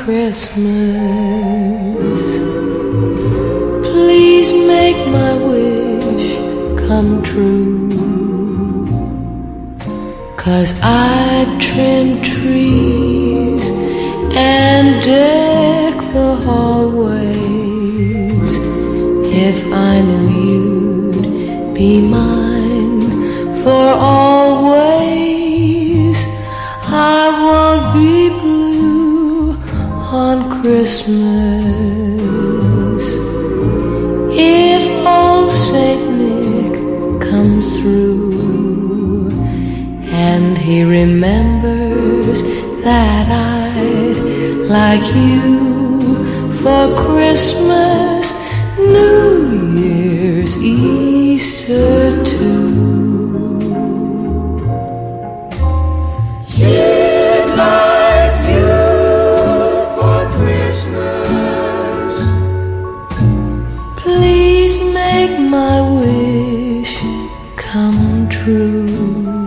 Christmas, please make my wish come true. 'Cause I'd trim trees and deck the hallways if I knew you'd be mine for always. I won't be blue on Christmas if old Saint Nick comes through and he remembers that I'd like you for Christmas, New Year's, Easter too. She'd like you for Christmas. Please make my wish come true.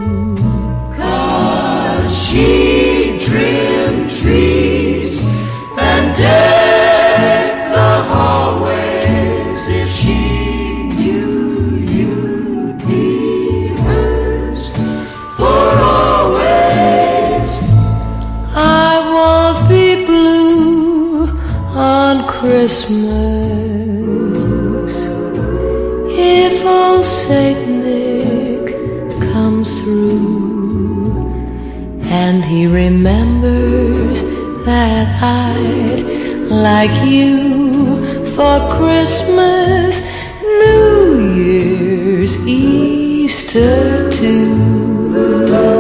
'Cause she'd trim trees and deck the hallways if she knew you'd be hers for always. I won't be blue on Christmas if old Saint Nick comes through and he remembers that I'd like you for Christmas, New Year's, Easter too.